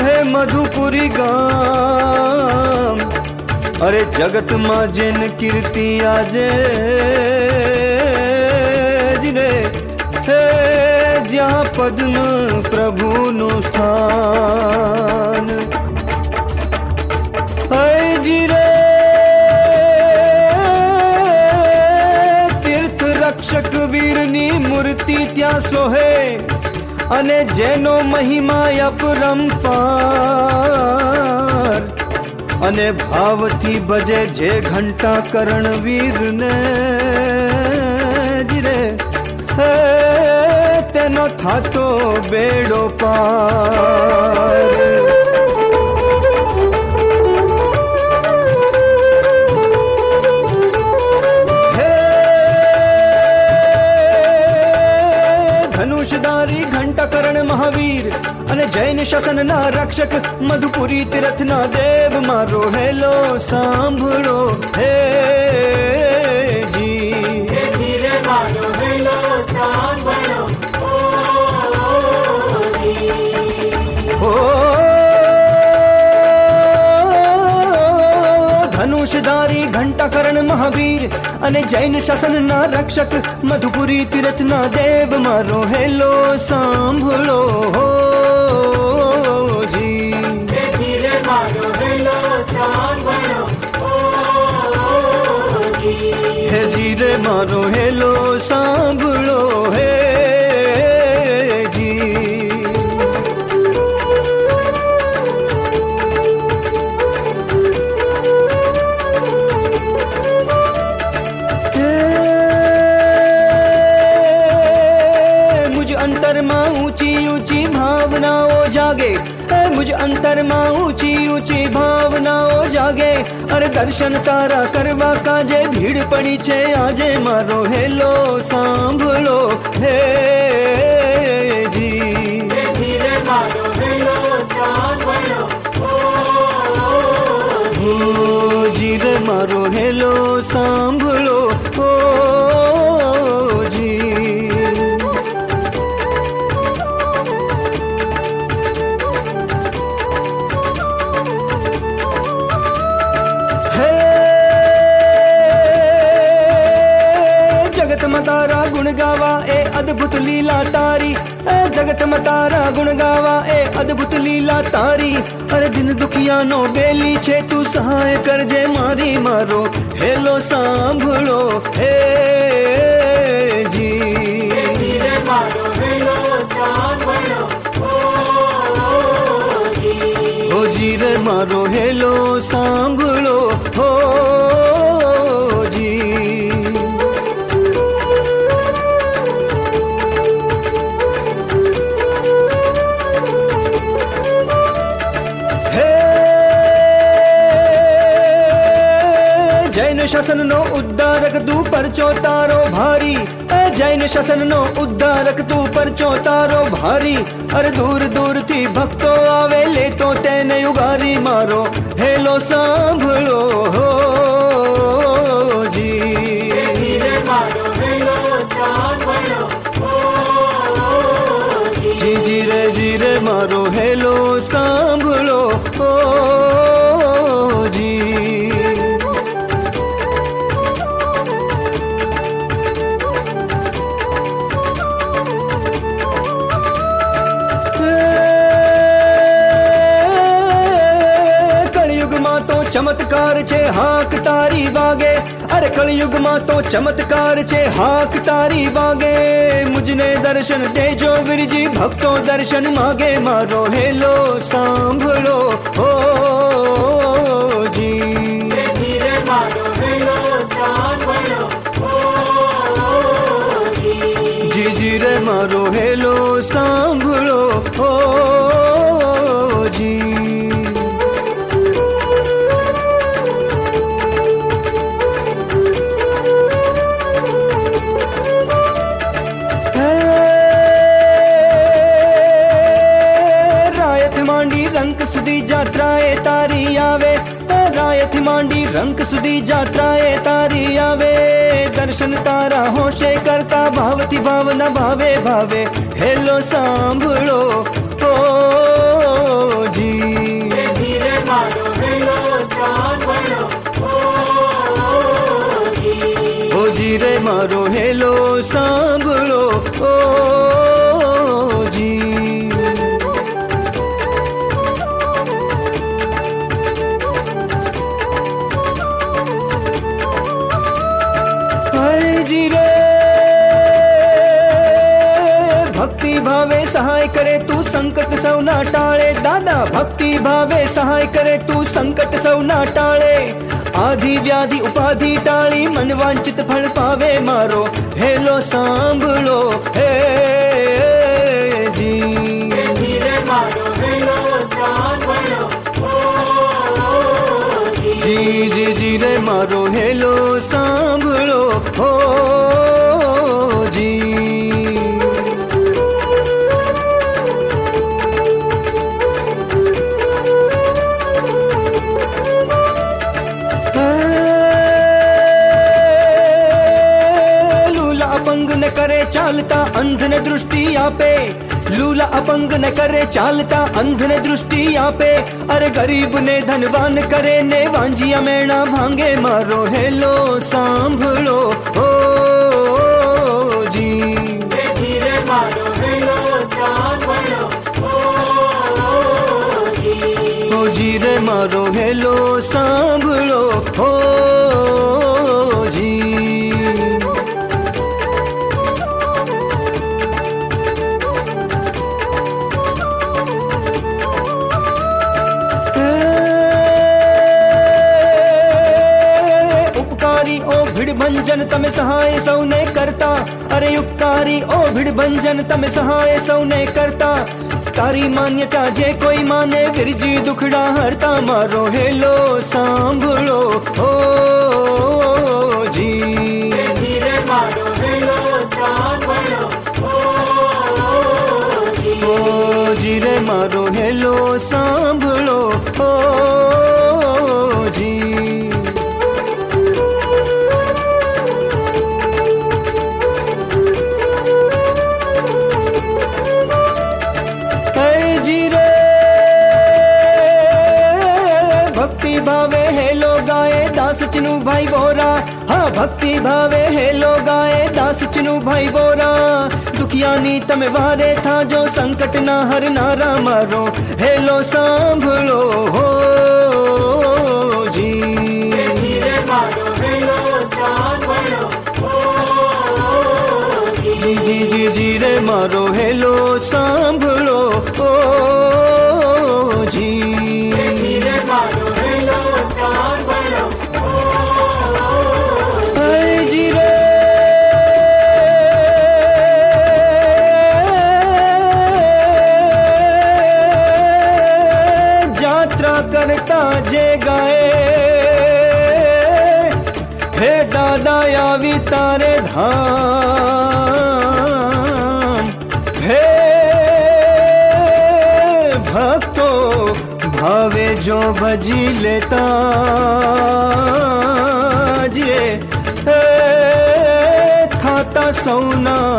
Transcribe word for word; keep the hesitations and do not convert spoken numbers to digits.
હે મધુપુરી ગામ, અરે જગતમાં જેન કીર્તિ આજે જીરે હે જ્યાં પદ્મ પ્રભુનું સ્થાન હે જીરે તીર્થ રક્ષક વીરની મૂર્તિ ત્યાં સોહે અને જેનો મહિમા અપરંપાર અને ભાવથી ભજે જે ઘંટા કરણવીરને જીરે હે તેનો થાતો બેડો પાર હે ધનુષધારી ઘંટાકરણ મહાવીર અને જૈન શાસનના રક્ષક મધુપુરી તીર્થના દેવ મારો હેલો સાંભળો હે જી ધીરે મારો હેલો સાંભળો ઓ ધનુષધારી ઘંટાકરણ મહાવીર અને જૈન શાસનના રક્ષક મધુપુરી તીર્થના દેવ મારો હેલો સાંભળો હે જીરે મારો હેલો સાંભળો હે જી મુજ અંતરમાં ઊંચી ઊંચી ભાવનાઓ જાગે मुझ अंतर में ऊंची ऊंची भावनाओ जागे अरे दर्शन तारा करवा काजे भीड़ पड़ी छे आजे मारो हेलो सांभळो हे जी धीरे मारो हेलो सांभळो ओ जीरे मारो हेलो सांभळो ओ जी जगत में तारा गुण गावा ए अद्भुत लीला तारी ए जगत में तारा गुण गावा ए अद्भुत लीला तारी अरे दिन दुखिया नो बेली छे तू सहाय करजे मारी मारो हेलो सांभळो हे जी धीरे मारो हेलो सांभळो ओ जी रे मारो हेलो सांभळो हो जी जैन शासन नो उद्धारक तू परचो तारो भारी जैन शासन नो उद्धारक तू परचो तारो भारी अरे दूर दूर थी भक्तो आवे ले तो तेने उगारी मारो हेलो सांभळो हो जी धीरे मारो हेलो सांभळो जी जी रे जी रे मारो हेलो सांभळो हो जी चमत्कार छे हाक तारी वागे अरे कलयुग में तो चमत्कार छे हाक तारी वागे मुझने दर्शन देजो वीरजी भक्तो दर्शन मागे मारो हेलो सांभळो हो जी धीरे मारो हेलो सांभळो जी जी रे मारो हेलो सांभळो हो जी रंक सुधी जात्राए तारी आवे रायत मांडी रंक सुधी जात्राए तारी आवे दर्शन तारा होशे करता भावती भावना भावे भावे हेलो सांभळो ओ जी ओ जी। हाय जी रे भक्ति भावे सहाय करे तू संकट सौ ना टाळे दादा, भक्ति भावे सहाय करे तू संकट सौ ना टाळे। आधी व्याधि उपाधि टाળી मन वांछित फल पावे मारो हेलो सांभळो हे जी। हे धीरे मारो हेलो सांभळो ओ जी। जी जी जी रे मारो हेलो सांभळो हो जी। अपंग न करे चालता अंध ने दृष्टि आपे, लूला अपंग न करे चालता अंध ने दृष्टि आपे। अरे गरीब ने धनवान करे ने वांजिया मेणा भांगे मारो हेलो सांभळो हो जी। हे धीरे मारो हेलो सांभळो ओ जी। हो जी रे मारो हेलो सांभळो हो जी। भंजन तमे सहाय सौने करता, अरे उपकारी ओ भिड़ भंजन तमे सहाय सौने करता। तारी मान्यता जे कोई माने विरजी दुखड़ा हरता मारो हेलो सांभळो ओ जी। हे धीरे मारो हेलो सांभळो ओ जी। ओ जी रे मारो हेलो सांभळो ओ जी। भक्ति भावे हेलो गाए दास चिनु भाई बोरा, हाँ भक्ति भावे हेलो गाए दास चिनु भाई बोरा। दुखियानी तमे वारे था जो संकट ना हर नारा मारो हेलो सांभळो हो जी। हे धीरे मारो हेलो सांभळो ओ जी। जी जी जी जी रे मारो हेलो सांभळो ओ जी। हे धीरे मारो हेलो सांभळो हाय जी रे यात्रा करता जे गाए हे दादा यावी तारे धाम। हे भक्तो भावे जो भजी लेता जे थाता सौना